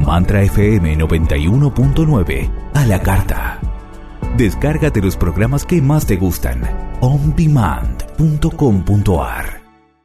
Mantra FM 91.9 a la carta. Descárgate los programas que más te gustan. ondemand.com.ar.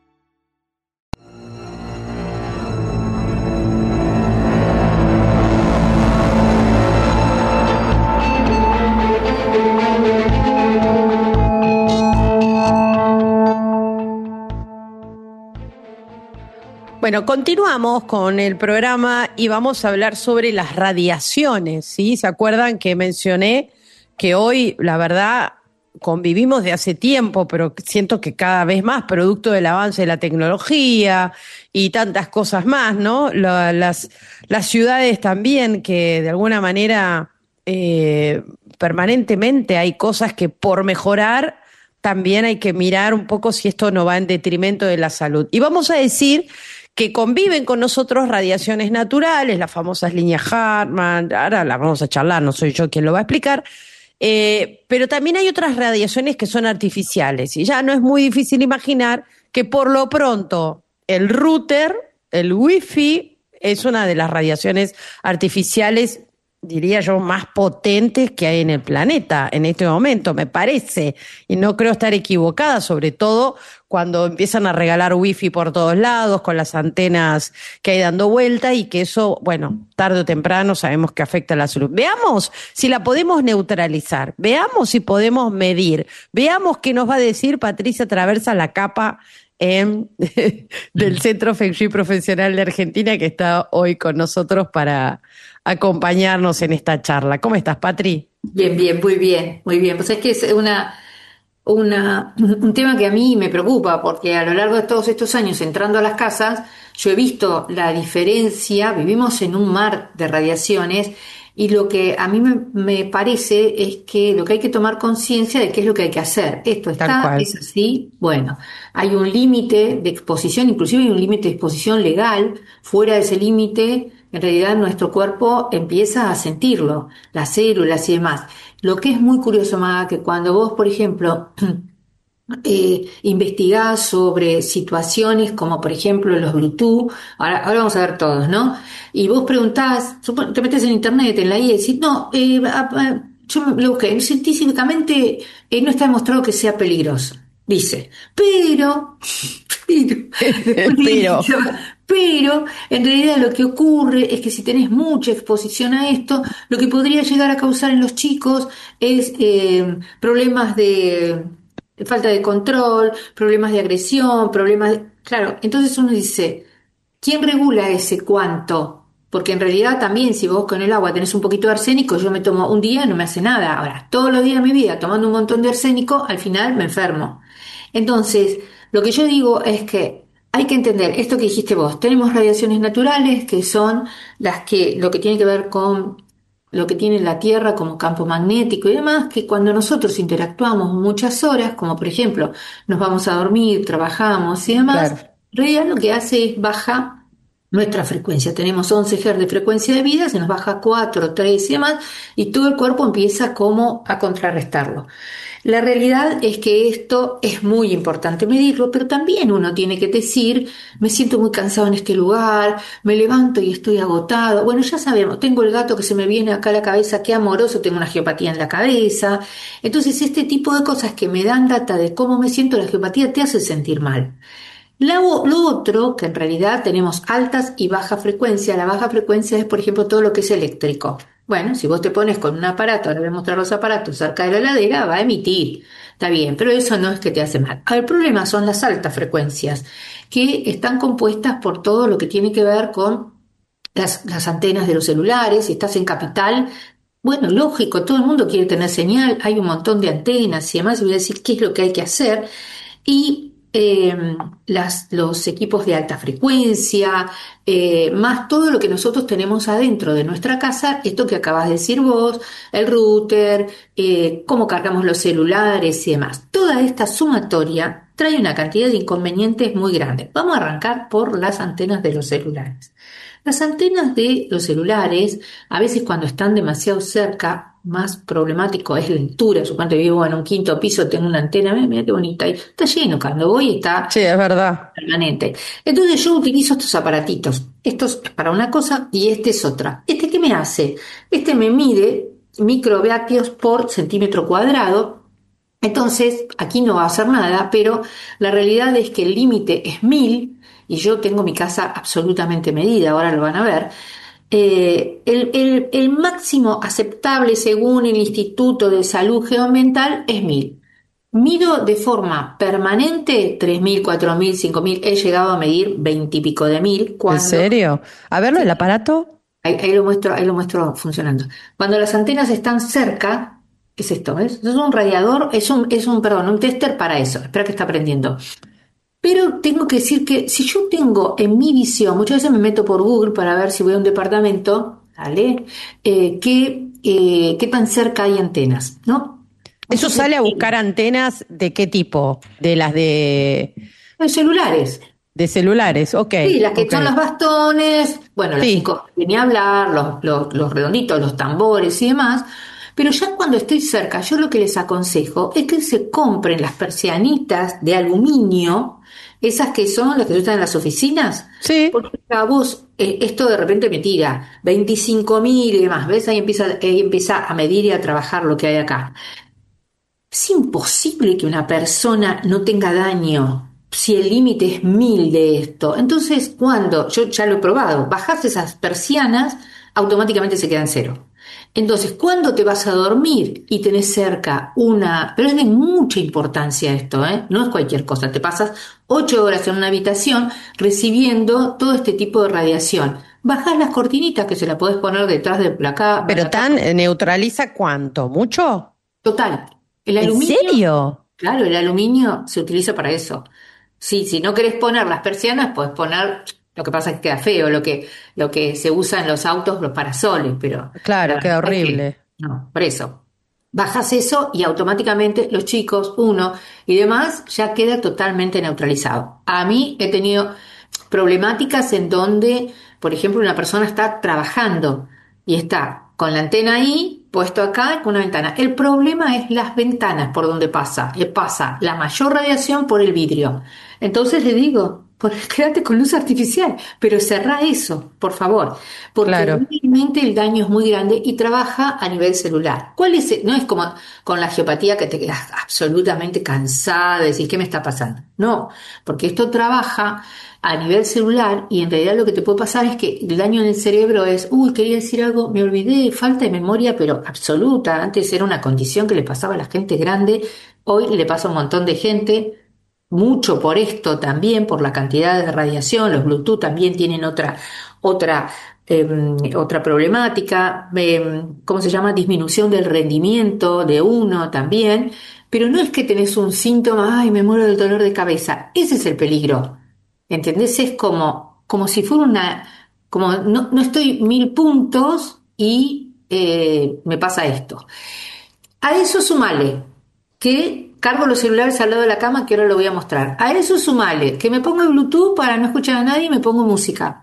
Bueno, continuamos con el programa y vamos a hablar sobre las radiaciones, ¿sí? ¿Se acuerdan que mencioné que hoy, la verdad, convivimos de hace tiempo, pero siento que cada vez más, producto del avance de la tecnología y tantas cosas más, ¿no? Las ciudades también, que de alguna manera permanentemente hay cosas que por mejorar también hay que mirar un poco si esto no va en detrimento de la salud. Y vamos a decir que conviven con nosotros radiaciones naturales, las famosas líneas Hartmann, ahora las vamos a charlar, no soy yo quien lo va a explicar, pero también hay otras radiaciones que son artificiales, y ya no es muy difícil imaginar que por lo pronto el router, el wifi, es una de las radiaciones artificiales, diría yo, más potentes que hay en el planeta en este momento, me parece, y no creo estar equivocada, sobre todo cuando empiezan a regalar wifi por todos lados, con las antenas que hay dando vuelta, y que eso, bueno, tarde o temprano sabemos que afecta a la salud. Veamos si la podemos neutralizar, veamos si podemos medir, veamos qué nos va a decir Patricia Traversa, la capa del Centro Feng Shui Profesional de Argentina, que está hoy con nosotros para acompañarnos en esta charla. ¿Cómo estás, Patri? Bien, muy bien, muy bien. Pues es que es un tema que a mí me preocupa, porque a lo largo de todos estos años entrando a las casas, yo he visto la diferencia, vivimos en un mar de radiaciones, y lo que a mí me parece es que lo que hay que tomar conciencia de qué es lo que hay que hacer. Esto está, es así, bueno, hay un límite de exposición, inclusive hay un límite de exposición legal. Fuera de ese límite, en realidad nuestro cuerpo empieza a sentirlo, las células y demás. Lo que es muy curioso, Maga, que cuando vos, por ejemplo, investigás sobre situaciones como, por ejemplo, los Bluetooth, ahora vamos a ver todos, ¿no? Y vos preguntás, te metes en internet, en la IA, y decís, no, yo lo busqué, científicamente no está demostrado que sea peligroso. Dice, pero, en realidad lo que ocurre es que si tenés mucha exposición a esto, lo que podría llegar a causar en los chicos es problemas de falta de control, problemas de agresión, Claro, entonces uno dice, ¿quién regula ese cuánto? Porque en realidad también, si vos con el agua tenés un poquito de arsénico, yo me tomo un día y no me hace nada. Ahora, todos los días de mi vida tomando un montón de arsénico, al final me enfermo. Entonces, lo que yo digo es que hay que entender esto que dijiste vos. Tenemos radiaciones naturales, que son lo que tiene que ver con lo que tiene la Tierra como campo magnético y demás, que cuando nosotros interactuamos muchas horas, como por ejemplo nos vamos a dormir, trabajamos y demás, claro, en realidad lo que hace es baja nuestra frecuencia. Tenemos 11 Hz de frecuencia de vida, se nos baja 4, 3 y demás, y todo el cuerpo empieza como a contrarrestarlo. La realidad es que esto es muy importante medirlo, pero también uno tiene que decir, me siento muy cansado en este lugar, me levanto y estoy agotado. Bueno, ya sabemos, tengo el gato que se me viene acá a la cabeza, qué amoroso, tengo una geopatía en la cabeza. Entonces, este tipo de cosas que me dan data de cómo me siento, la geopatía te hace sentir mal. Lo otro, que en realidad tenemos altas y baja frecuencia. La baja frecuencia es, por ejemplo, todo lo que es eléctrico. Bueno, si vos te pones con un aparato, ahora voy a mostrar los aparatos cerca de la heladera, va a emitir. Está bien, pero eso no es que te hace mal. El problema son las altas frecuencias, que están compuestas por todo lo que tiene que ver con las antenas de los celulares. Si estás en capital, bueno, lógico, todo el mundo quiere tener señal, hay un montón de antenas y demás, y voy a decir qué es lo que hay que hacer. Y los equipos de alta frecuencia, más todo lo que nosotros tenemos adentro de nuestra casa, esto que acabas de decir vos, el router, cómo cargamos los celulares y demás. Toda esta sumatoria trae una cantidad de inconvenientes muy grande. Vamos a arrancar por las antenas de los celulares. Las antenas de los celulares, a veces cuando están demasiado cerca, más problemático es la altura. Yo cuando vivo en un 5º piso tengo una antena, mira qué bonita, y está lleno, cuando voy está, sí, es verdad, permanente. Entonces yo utilizo estos aparatitos. Esto es para una cosa y este es otra. ¿Este qué me hace? Este me mide microvatios por centímetro cuadrado. Entonces, aquí no va a hacer nada, pero la realidad es que el límite es 1000 y yo tengo mi casa absolutamente medida, ahora lo van a ver. El máximo aceptable según el Instituto de Salud Geoambiental es 1000. Mido de forma permanente 3000, 4000, 5000, he llegado a medir 20 y pico de mil ¿En cuando... serio? A verlo, el aparato. Ahí lo muestro funcionando. Cuando las antenas están cerca, ¿qué es esto? ¿Ves? Es un radiador, perdón, un tester para eso. Espera que está aprendiendo. Pero tengo que decir que si yo tengo en mi visión, muchas veces me meto por Google para ver si voy a un departamento, ¿vale? ¿Qué tan cerca hay antenas, ¿no? ¿Eso Entonces, sale a buscar antenas de qué tipo? De las los celulares. de celulares, ok. Sí, las que Ok. son los bastones, bueno, las Sí, 5, ni hablar, los redonditos, los tambores y demás. Pero ya cuando estoy cerca, yo lo que les aconsejo es que se compren las persianitas de aluminio, esas que son las que se usan en las oficinas, sí. porque a vos esto de repente me tira 25.000 y demás, ¿ves? Ahí empieza a medir y a trabajar lo que hay acá. Es imposible que una persona no tenga daño si el límite es 1000 de esto. Entonces, cuando, yo ya lo he probado, bajas esas persianas, automáticamente se quedan cero. Entonces, cuando te vas a dormir y tenés cerca una, pero es de mucha importancia esto, ¿eh? No es cualquier cosa, te pasas 8 horas en una habitación recibiendo todo este tipo de radiación. Bajás las cortinitas que se la podés poner detrás de la cama. Pero neutraliza cuánto, ¿mucho? Total. El ¿En aluminio, serio? claro, el aluminio se utiliza para eso. Sí, si no querés poner las persianas, podés poner, lo que pasa es que queda feo, lo que se usa en los autos, los parasoles, pero Claro, la queda verdad es que, horrible. no, por eso. Bajas eso y automáticamente los chicos, uno y demás, ya queda totalmente neutralizado. A mí he tenido problemáticas en donde, por ejemplo, una persona está trabajando y está con la antena ahí, puesto acá, con una ventana. El problema es las ventanas por donde pasa. Le pasa la mayor radiación por el vidrio. Entonces le digo, quédate con luz artificial, pero cerrá eso, por favor, porque Claro. realmente el daño es muy grande y trabaja a nivel celular. ¿Cuál es? No es como con la geopatía que te quedas absolutamente cansada de decir, ¿qué me está pasando? No, porque esto trabaja a nivel celular y en realidad lo que te puede pasar es que el daño en el cerebro es, uy, quería decir algo, me olvidé, falta de memoria, pero absoluta. Antes era una condición que le pasaba a la gente grande, hoy le pasa a un montón de gente, mucho por esto también, por la cantidad de radiación. Los Bluetooth también tienen otra, otra problemática, ¿cómo se llama? Disminución del rendimiento de uno también. Pero no es que tenés un síntoma, ay, me muero del dolor de cabeza. Ese es el peligro. ¿Entendés? Es como si fuera como no estoy 1000 puntos y me pasa esto. A eso sumale que cargo los celulares al lado de la cama, que ahora lo voy a mostrar. A eso sumale que me pongo el Bluetooth para no escuchar a nadie y me pongo música.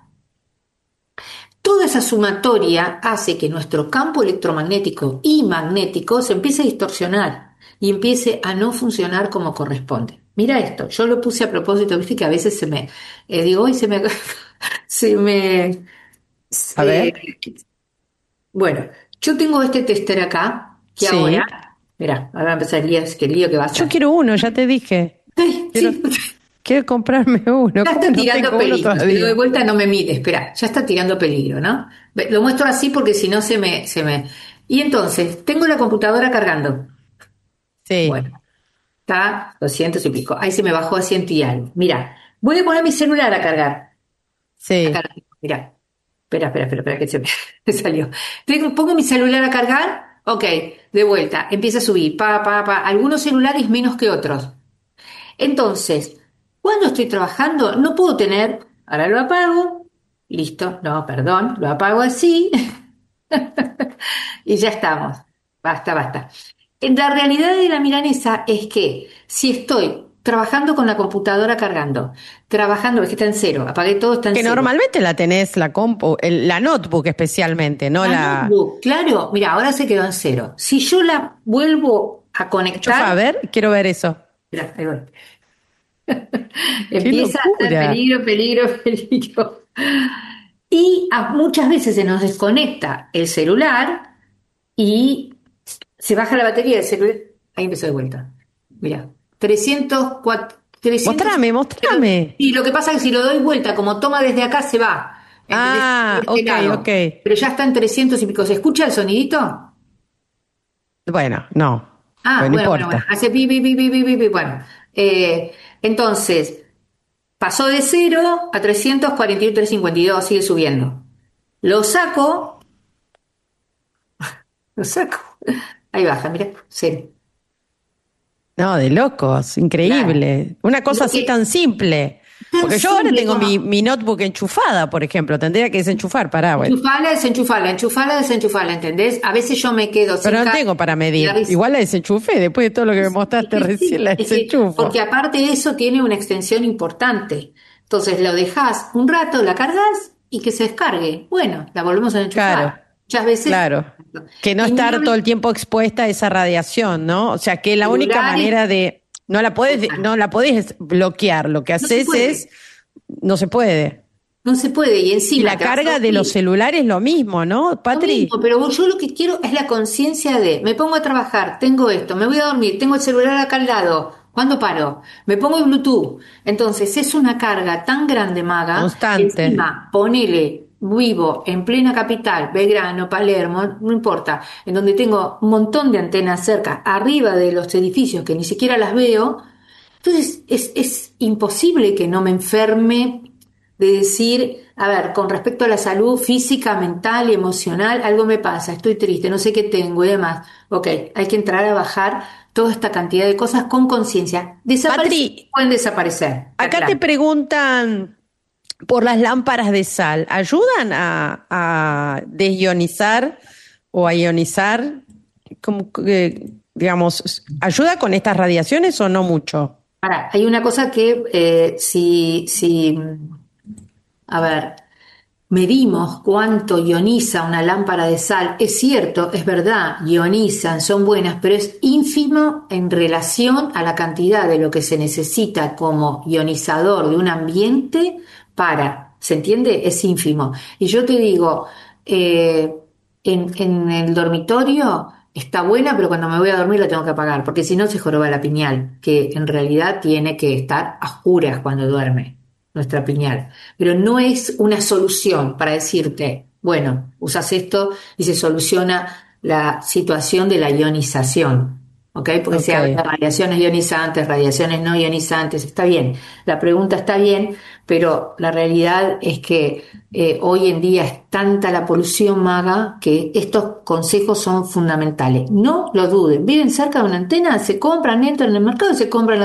Toda esa sumatoria hace que nuestro campo electromagnético y magnético se empiece a distorsionar y empiece a no funcionar como corresponde. Mira esto, yo lo puse a propósito, viste que a veces digo, hoy se me, se me, A eh, ver. bueno, yo tengo este tester acá, que Sí. ahora, mira, ahora va a empezar el lío que va a Yo ser. quiero uno, ya te dije. Ay, Quiero, sí, quiero comprarme uno. ya ¿Cómo está no tirando tengo uno peligro, si le doy todavía? vuelta no me mide, espera, ya está tirando peligro, ¿no? Lo muestro así porque si no se me... Y entonces, tengo la computadora cargando. Sí, Bueno, está 200 y pico. Ahí se me bajó a 100 y algo. Mira, voy a poner mi celular a cargar. Acá sí. lo tengo, mira. Espera, que se me salió. Pongo mi celular a cargar, ok, de vuelta, empieza a subir, algunos celulares menos que otros. Entonces, cuando estoy trabajando, no puedo tener, ahora lo apago, listo, no, perdón, lo apago así y ya estamos. Basta. La realidad de la milanesa es que si estoy trabajando con la computadora cargando, trabajando, es que está en cero, apagué todo, está en Que cero. normalmente la tenés, la compu, la notebook especialmente, no La la... notebook, claro, mira, ahora se quedó en cero. Si yo la vuelvo a Enchufa, a conectar, ver, quiero ver eso. mira, ahí voy. ¡Qué Empieza a ser locura! peligro. Y muchas veces se nos desconecta el celular y se baja la batería del celular. Ahí empezó de vuelta. Mira, 300. Mostrame. Y lo que pasa es que si lo doy vuelta, como toma desde acá, se va. ¿Entendés? Ah, Por este lado. ok. Pero ya está en 300 y pico. ¿Se escucha el sonidito? Bueno, no, Ah, pero no bueno. importa. Hace pi, pi, pi, pi, pi, pi, pi. Bueno, entonces, pasó de 0 a 342, sigue subiendo. Lo saco, lo saco. Ahí baja, mira, 0. No, de locos, Claro. increíble. Una cosa Lo así que tan simple. tan Porque yo ahora simple tengo como mi notebook enchufada, por ejemplo. Tendría que desenchufar, pará, bueno. enchufarla, desenchufarla, enchufarla, desenchufarla, ¿entendés? A veces yo me quedo sin Pero no carga tengo para y la medir. ves. Igual la desenchufé, después de todo lo que me mostraste recién, la Porque desenchufo. aparte de eso tiene una extensión importante. Entonces lo dejas un rato, la cargas y que se descargue. Bueno, la volvemos a Claro, enchufar. Muchas veces. claro. Que no Y estar todo mira, el tiempo expuesta a esa radiación, ¿no? O sea, que la única celulares, manera de... no la podés bloquear. Lo que no se haces es... puede. No se puede. No se puede. Y Y encima la te vas a carga de los dormir. celulares lo mismo, ¿no, Lo mismo, Patri? pero yo lo que quiero es la conciencia de, me pongo a trabajar, tengo esto, me voy a dormir, tengo el celular acá al lado, ¿cuándo paro? Me pongo el Bluetooth. Entonces es una carga tan grande, Maga, que Constante. encima ponele, vivo en plena capital, Belgrano, Palermo, no importa, en donde tengo un montón de antenas cerca, arriba de los edificios que ni siquiera las veo, entonces es imposible que no me enferme de decir, a ver, con respecto a la salud física, mental y emocional, algo me pasa, estoy triste, no sé qué tengo y demás. Ok, hay que entrar a bajar toda esta cantidad de cosas con conciencia. Desaparecer, Patri, pueden desaparecer, está acá te claro. preguntan por las lámparas de sal. ¿Ayudan a desionizar o a ionizar? Como que, digamos, ¿ayuda con estas radiaciones o no mucho? Ahora, hay una cosa que si, a ver, medimos cuánto ioniza una lámpara de sal. Es cierto, es verdad, ionizan, son buenas, pero es ínfimo en relación a la cantidad de lo que se necesita como ionizador de un ambiente ¿se entiende? Es ínfimo. Y yo te digo, eh, en el dormitorio está buena, pero cuando me voy a dormir la tengo que apagar, porque si no se joroba la piñal, que en realidad tiene que estar a oscuras cuando duerme nuestra piñal, pero no es una solución para decirte, bueno, usas esto y se soluciona la situación de la ionización, ¿ok? Porque se Ok. habla de radiaciones ionizantes, radiaciones no ionizantes, está bien, la pregunta está bien, pero la realidad es que hoy en día es tanta la polución, Maga, que estos consejos son fundamentales. No lo duden, viven cerca de una antena, se compran, entran en el mercado y se compran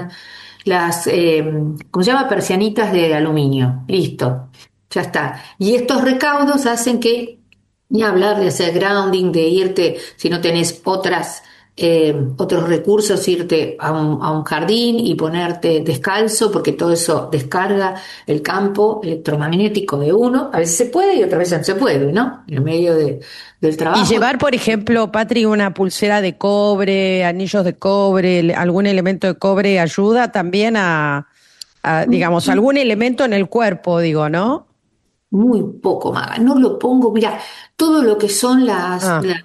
¿cómo se llama? Persianitas de aluminio. Listo, ya está. Y estos recaudos hacen que, ni hablar de hacer grounding, de irte, si no tenés otros recursos, irte a un jardín y ponerte descalzo, porque todo eso descarga el campo electromagnético de uno. A veces se puede y otras veces no se puede, ¿no? En el medio del Y trabajo. llevar, por ejemplo, Patri, una pulsera de cobre, anillos de cobre, algún elemento de cobre ayuda también digamos, algún elemento en el cuerpo, digo, ¿no? Muy poco, Maga. No lo pongo, mira, todo lo que son Ah,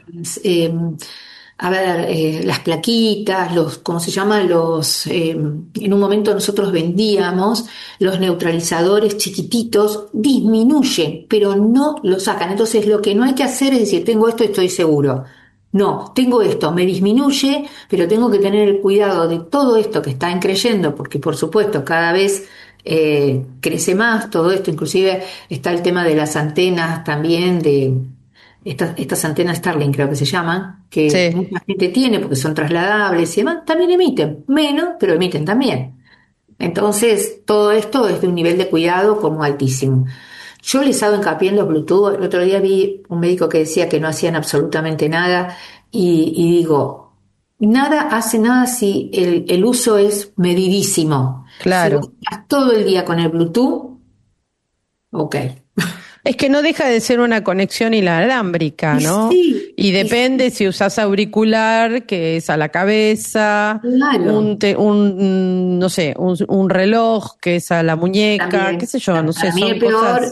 las plaquitas, ¿cómo se llama? En un momento nosotros vendíamos los neutralizadores chiquititos, disminuyen, pero no lo sacan. Entonces lo que no hay que hacer es decir, tengo esto, estoy seguro. No, tengo esto, me disminuye, pero tengo que tener el cuidado de todo esto que está increyendo, porque por supuesto cada vez crece más todo esto, inclusive está el tema de las antenas también, de estas antenas Starlink creo que se llaman, que sí. mucha gente tiene porque son trasladables y demás, también emiten, menos, pero emiten también. Entonces, todo esto es de un nivel de cuidado como altísimo. Yo les hago hincapié en los Bluetooth. El otro día vi un médico que decía que no hacían absolutamente nada y digo, nada hace nada si el uso es medidísimo. Si vos Claro. estás todo el día con el Bluetooth, ok. Es que no deja de ser una conexión inalámbrica, Y ¿no? sí, Y y depende sí, si usas auricular, que es a la cabeza, claro. no sé, un reloj, que es a la muñeca, qué También, sé yo, no sé, para mí son el peor cosas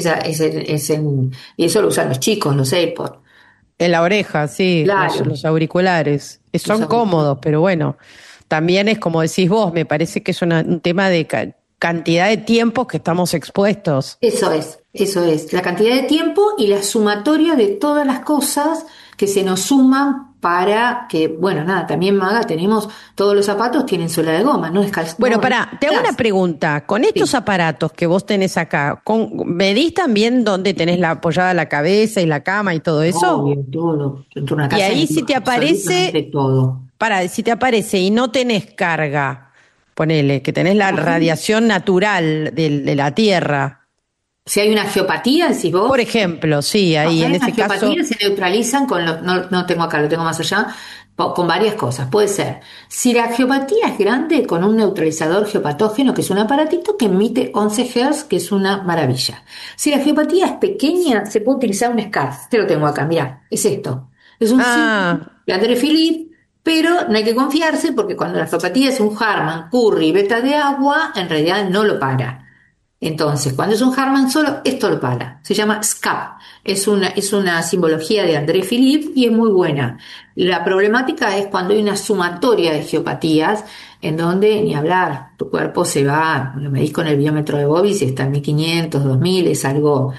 y eso lo usan los chicos, los AirPods. en la oreja, sí, Claro, los auriculares. los Son audífonos. cómodos, pero bueno, también es como decís vos, me parece que es un tema de cantidad de tiempos que estamos expuestos. Eso es. La cantidad de tiempo y la sumatoria de todas las cosas que se nos suman para que, bueno, nada, también Maga, tenemos, todos los zapatos tienen suela de goma, no es Bueno, no es pará, te hago una calzado. pregunta. Con estos Sí, aparatos que vos tenés acá, ¿medís también dónde tenés apoyada la cabeza y la cama y todo eso? obvio, todo. Dentro de una Y casa ahí mido si te absolutamente aparece, todo. si te aparece y no tenés carga, ponele, que tenés la radiación natural de la Tierra. Si hay una geopatía, decís Por vos. ejemplo, sí, No, ahí si hay en una ese geopatía caso, se neutralizan con los, no, no tengo acá, lo tengo más allá, con varias cosas. Puede ser, si la geopatía es grande, con un neutralizador geopatógeno, que es un aparatito que emite 11 Hz, que es una maravilla. Si la geopatía es pequeña, se puede utilizar un SCARF. Te lo tengo acá, mira, es esto. Es un símbolo ah, de André Philippe, pero no hay que confiarse porque cuando la geopatía es un Harman, Curry, beta de agua, en realidad no lo para. Entonces, cuando es un Harman solo, esto lo para. Se llama SCAP. Es una simbología de André Philippe y es muy buena. La problemática es cuando hay una sumatoria de geopatías en donde, ni hablar, tu cuerpo se va, lo medís con el biómetro de Bobby, si está en 1500, 2000, es algo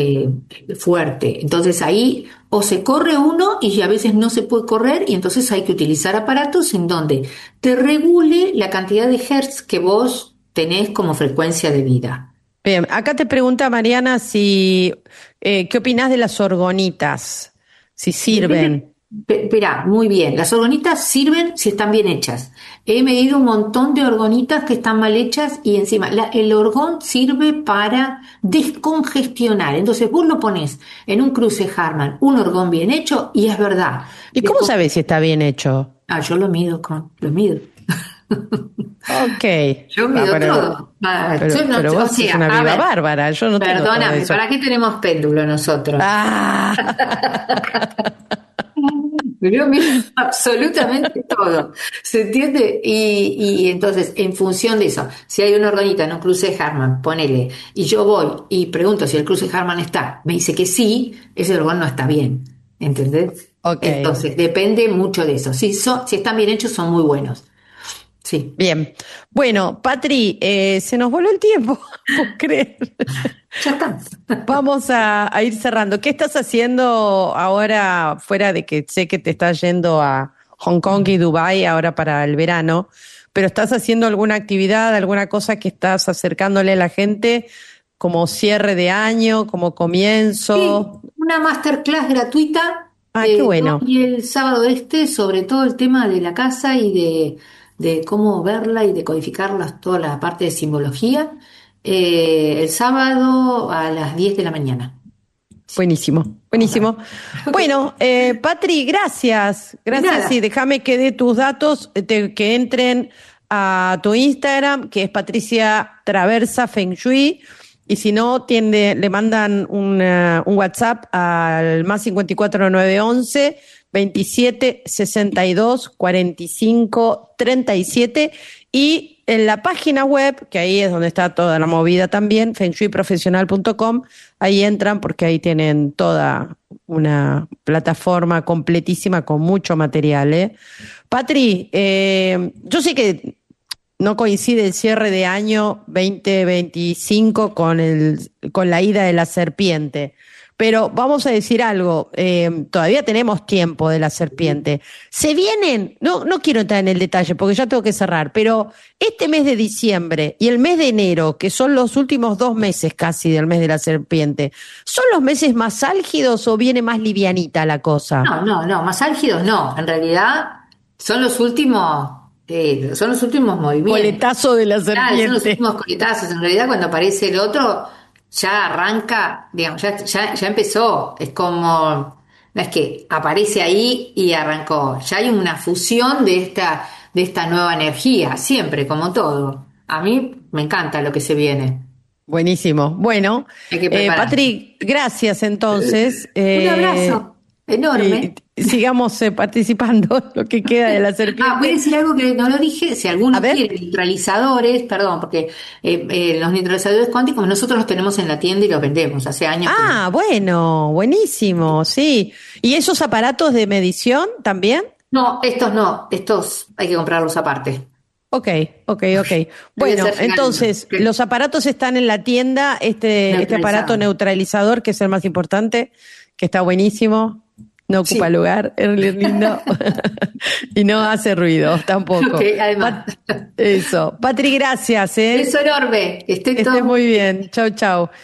fuerte. Entonces ahí o se corre uno y a veces no se puede correr y entonces hay que utilizar aparatos en donde te regule la cantidad de hertz que vos tenés como frecuencia de vida. bien, acá te pregunta Mariana si, ¿qué opinás de las orgonitas? Si Depende, sirven. espera, muy bien. Las orgonitas sirven si están bien hechas. He medido un montón de orgonitas que están mal hechas y encima el orgón sirve para descongestionar. Entonces vos lo pones en un cruce Harman, un orgón bien hecho y es verdad. ¿Y cómo sabes si está bien hecho? Yo lo mido. Ok, Yo ah, mido todo. Yo no, pero o vos sos sea, una a viva ver, bárbara, yo no tengo todo perdóname, eso. ¿para qué tenemos péndulo nosotros? Ah, Yo miro absolutamente todo, ¿se entiende? Y entonces, en función de eso, si hay una organita en un cruce Harman, ponele, y yo voy y pregunto si el cruce Harman está, me dice que sí, ese orgón no está bien, ¿entendés? ok, Entonces, depende mucho de eso. Si están bien hechos, son muy buenos. Sí, bien. Bueno, Patri, se nos voló el tiempo, ¿puedo creer? ya está. Vamos a ir cerrando. ¿Qué estás haciendo ahora, fuera de que sé que te estás yendo a Hong Kong y Dubái ahora para el verano, pero estás haciendo alguna actividad, alguna cosa que estás acercándole a la gente como cierre de año, como Sí, comienzo? una masterclass gratuita Ah, qué bueno. doy el sábado sobre todo el tema de la casa y de cómo verla y de codificarla, toda la parte de simbología, el sábado a las 10 de la mañana. Buenísimo, Vamos a ver. buenísimo. Ok, Bueno, Patri, gracias. de Gracias, sí, nada. déjame que dé tus datos, que entren a tu Instagram, que es Patricia Traversa Feng Shui, y si no, le mandan un WhatsApp al más 54911 27 62 45 37 y en la página web, que ahí es donde está toda la movida también, fengshuiprofesional.com, ahí entran porque ahí tienen toda una plataforma completísima con mucho material, ¿eh? Patri, yo sé que no coincide el cierre de año 2025 con la ida de la serpiente. Pero vamos a decir algo, todavía tenemos tiempo de la serpiente. Se vienen, no quiero entrar en el detalle porque ya tengo que cerrar, pero este mes de diciembre y el mes de enero, que son los últimos 2 meses casi del mes de la serpiente, ¿son los meses más álgidos o viene más livianita la cosa? No, no, no, más álgidos no. En realidad son los últimos movimientos. Coletazo de la Claro, son los serpiente. últimos coletazos. En realidad, cuando aparece el otro, ya arranca, digamos, ya empezó. Es como, no es que aparece ahí y arrancó. Ya hay una fusión de esta nueva energía, siempre, como todo. A mí me encanta lo que se viene. Buenísimo. Bueno, Hay que preparar. Patri, gracias entonces. Un abrazo enorme. Y sigamos participando lo que queda de la serpiente. Voy a decir algo que no lo dije. Si alguno A ver. quiere neutralizadores, perdón, porque los neutralizadores cuánticos nosotros los tenemos en la tienda y los vendemos hace años. Bueno, buenísimo, sí. ¿Y esos aparatos de medición también? No, estos no, estos hay que comprarlos aparte. Ok. Debe Bueno, ser entonces, finalmente. los aparatos están en la tienda, este aparato neutralizador, que es el más importante, que está buenísimo, no ocupa Sí. lugar, es lindo, y no hace ruido tampoco. Ok, además. Eso. Patri, gracias, Beso enorme. Que estés muy bien. Chau, chau.